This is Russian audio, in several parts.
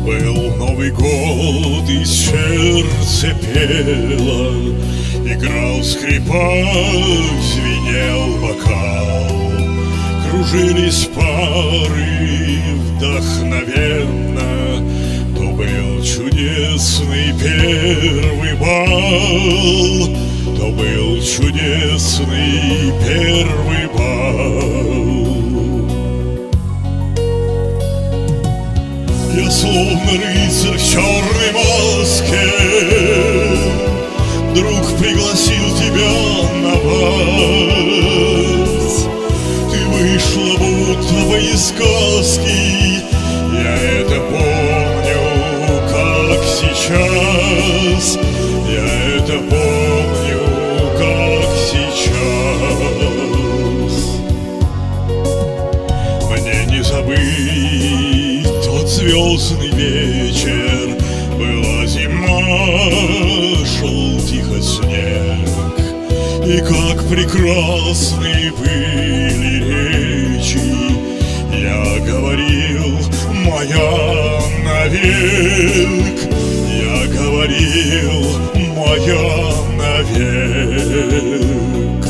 Был Новый год, и сердце пело, играл скрипач, звенел бокал, кружились пары вдохновенно. То был чудесный первый бал, то был чудесный первый бал. Я словно рыцарь в черной маске, друг пригласил тебя на вальс. Ты вышла будто бы из сказки, я это помню, как сейчас. Я это помню, как сейчас. Мне не забыть тот звездный вечер. Была зима, шел тихо снег, и как прекрасны были речи. Я говорил, моя навек. Я говорил, моя навек.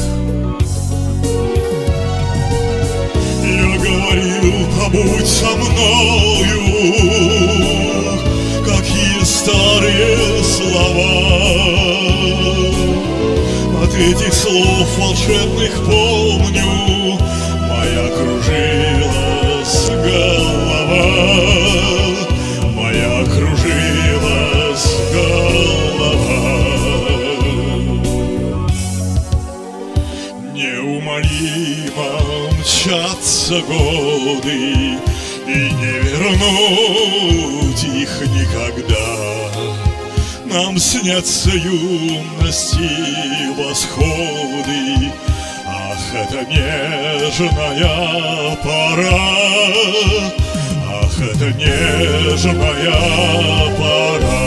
Я говорил, побудь со мною, какие старые слова. От этих слов волшебных помню, моя кружилась голова. Моя кружилась голова. Неумолимо мчатся годы, и не вернуть их никогда. Нам снятся юности восходы. Ах, это нежная пора. Ах, это нежная пора.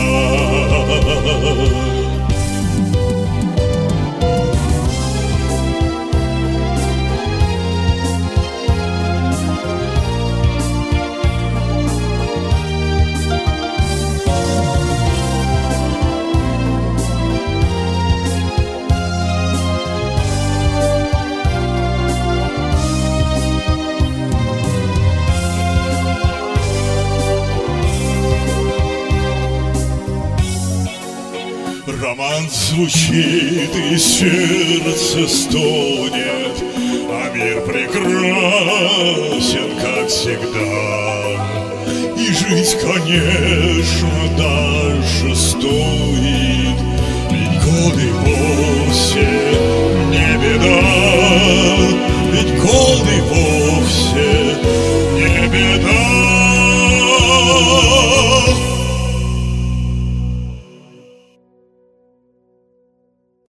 Роман звучит, и сердце стонет, а мир прекрасен, как всегда. И жить, конечно,